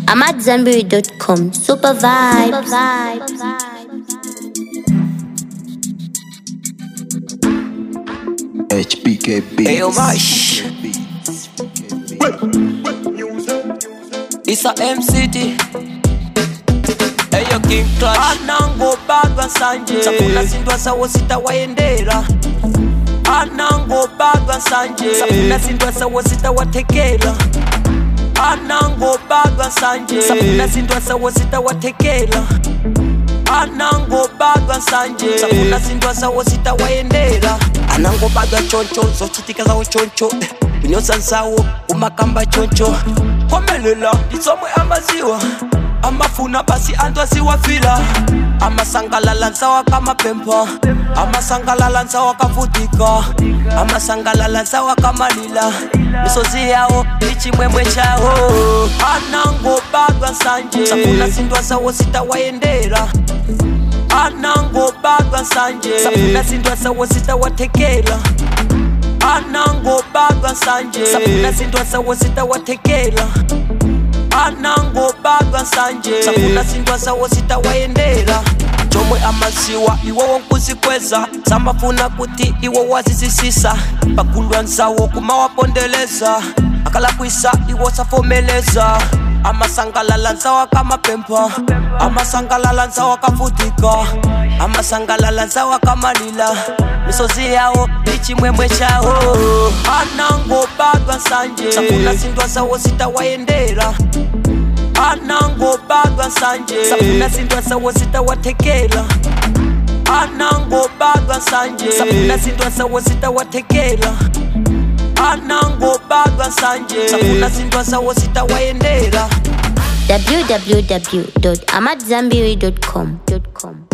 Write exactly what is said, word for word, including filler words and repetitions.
I'm at Zambiri dot com. Super vibes. Super vibes. H B K B. Hey, yo, Mash. It's a M C T. Hey, yo, King Clash. Anango bagwa sanje. Safuna sindwa sawo sita waendera. Anango bagwa sanje. Safuna sindwa sawo sita watekela. Anango bagwa sanje. Safuna sindwa sawo sita watekela. Anango bagwa sanje. Safuna sindwa sawo sita waendera. Anango bagwa choncho. Zochitika zawo choncho. Unyosa nsawo umakamba choncho. Komelela isomwe amaziwa. Amafuna basi anto asiwafila. Amasangalala nsawa kama pempa. Amasangalala nsawa kafutika. Amasangalala nsawa kama lila. Misozi yao ichimwemwe chao. Anango bagwa sanje. Safuna sindwa sawo sita waendera. Anango bagwa sanje. Safuna sindwa sawo sita watekela. Anango bagwa sanje. Safuna sindwa sawo sita watekela. Anango bagwa sanje. Safuna sindwa sawo sita waendera. Chomwe amaziwa iwo wonkuzikweza. Samafuna kuti iwo wazizisisa. Pakulwa nsawo kumawapondeleza. Akala kwisa iwo safomeleza. Amasangalala nsawa kama pempa. Amasangalala nsawa kafutika. Amasangalala nsawa kama lila. Misozi yao ichimwemwe chao. Anango bagwa sanje. Safuna sindwa sawo sita waendera. Anango bagwa sanje. Safuna sindwa sawo sita watekela. Anango bagwa sanje. Safuna sindwa sawo sita watekela. Anango bagwa sanje. Safuna sindwa sawo sita waendera. w w w dot amadzambiri dot com.